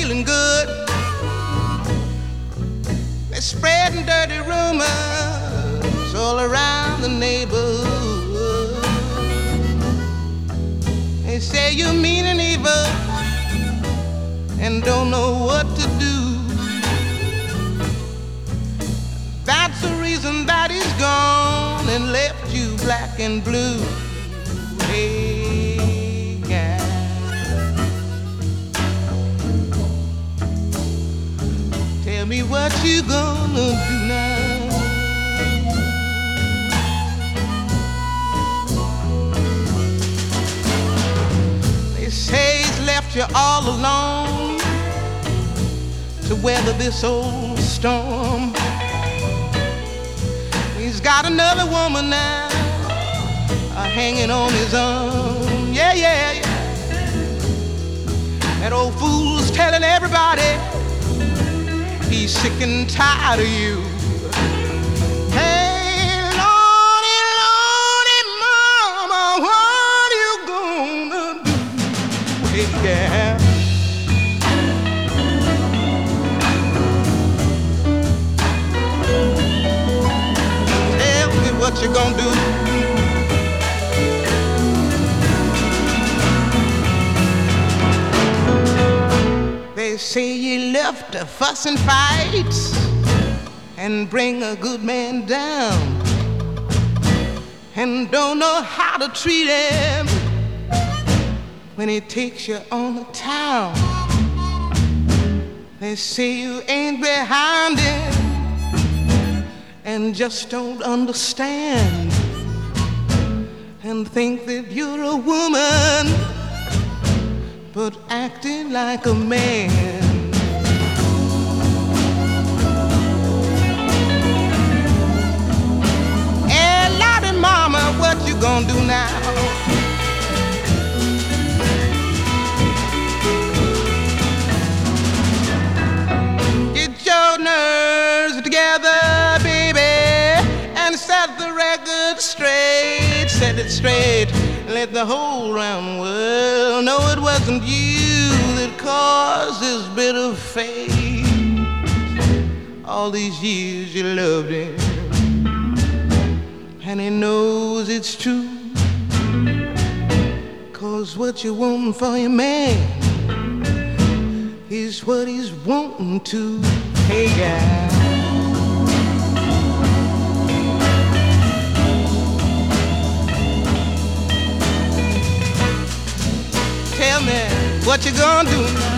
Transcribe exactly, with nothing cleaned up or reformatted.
feeling good. They're spreading dirty rumors all around the neighborhood. They say you're mean and evil and don't know what to do. That's the reason that he's gone and left you black and blue. Hey, yeah. Tell me what you gonna do now. They say he's left you all alone to weather this old storm. He's got another woman now, uh, hanging on his arm. Yeah, yeah, yeah. That old fool's telling everybody he's sick and tired of you. Hey, Lordy, Lordy, mama, what you gonna do? Hey, yeah. What you gonna do? They say you left to fuss and fight and bring a good man down, and don't know how to treat him when he takes you on the town. They say you ain't behind him and just don't understand, and think that you're a woman but acting like a man. Hey, Lottie mama, what you gonna do now? Get your nerves together, set the record straight, set it straight. Let the whole round world know it wasn't you that caused this bitter fate. All these years you loved him, and he knows it's true. 'Cause what you want for your man is what he's wanting to. Hey, guy. Tell me what you gonna do now.